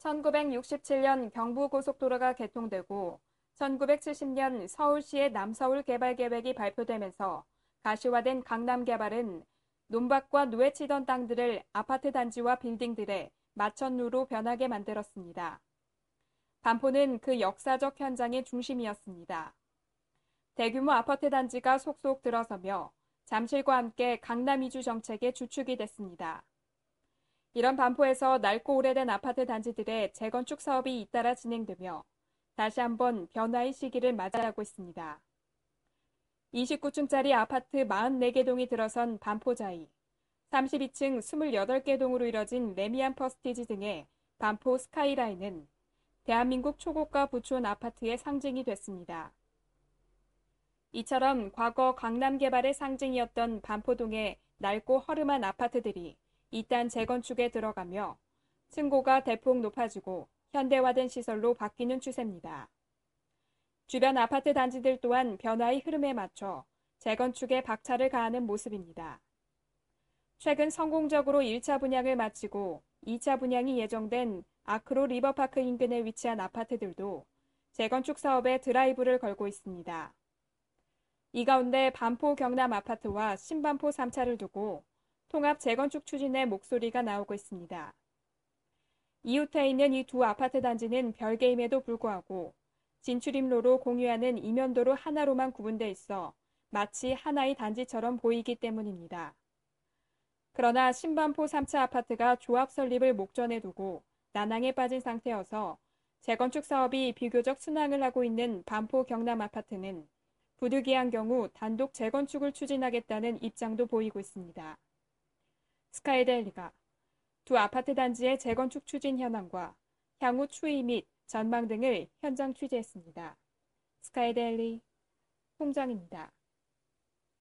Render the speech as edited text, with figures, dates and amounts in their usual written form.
1967년 경부고속도로가 개통되고 1970년 서울시의 남서울 개발 계획이 발표되면서 가시화된 강남 개발은 논밭과 누에 치던 땅들을 아파트 단지와 빌딩들의 마천루로 변하게 만들었습니다. 반포는 그 역사적 현장의 중심이었습니다. 대규모 아파트 단지가 속속 들어서며 잠실과 함께 강남 이주 정책의 주축이 됐습니다. 이런 반포에서 낡고 오래된 아파트 단지들의 재건축 사업이 잇따라 진행되며 다시 한번 변화의 시기를 맞이하고 있습니다. 29층짜리 아파트 44개 동이 들어선 반포자이, 32층 28개 동으로 이뤄진 레미안 퍼스티지 등의 반포 스카이라인은 대한민국 초고가 부촌 아파트의 상징이 됐습니다. 이처럼 과거 강남 개발의 상징이었던 반포동의 낡고 허름한 아파트들이 이딴 재건축에 들어가며 층고가 대폭 높아지고 현대화된 시설로 바뀌는 추세입니다. 주변 아파트 단지들 또한 변화의 흐름에 맞춰 재건축에 박차를 가하는 모습입니다. 최근 성공적으로 1차 분양을 마치고 2차 분양이 예정된 아크로 리버파크 인근에 위치한 아파트들도 재건축 사업에 드라이브를 걸고 있습니다. 이 가운데 반포 경남 아파트와 신반포 3차를 두고 통합 재건축 추진의 목소리가 나오고 있습니다. 이웃해 있는 이 두 아파트 단지는 별개임에도 불구하고 진출입로로 공유하는 이면도로 하나로만 구분돼 있어 마치 하나의 단지처럼 보이기 때문입니다. 그러나 신반포 3차 아파트가 조합 설립을 목전에 두고 난항에 빠진 상태여서 재건축 사업이 비교적 순항을 하고 있는 반포 경남 아파트는 부득이한 경우 단독 재건축을 추진하겠다는 입장도 보이고 있습니다. 스카이데일리가 두 아파트 단지의 재건축 추진 현황과 향후 추이 및 전망 등을 현장 취재했습니다. 스카이데일리 홍정입니다.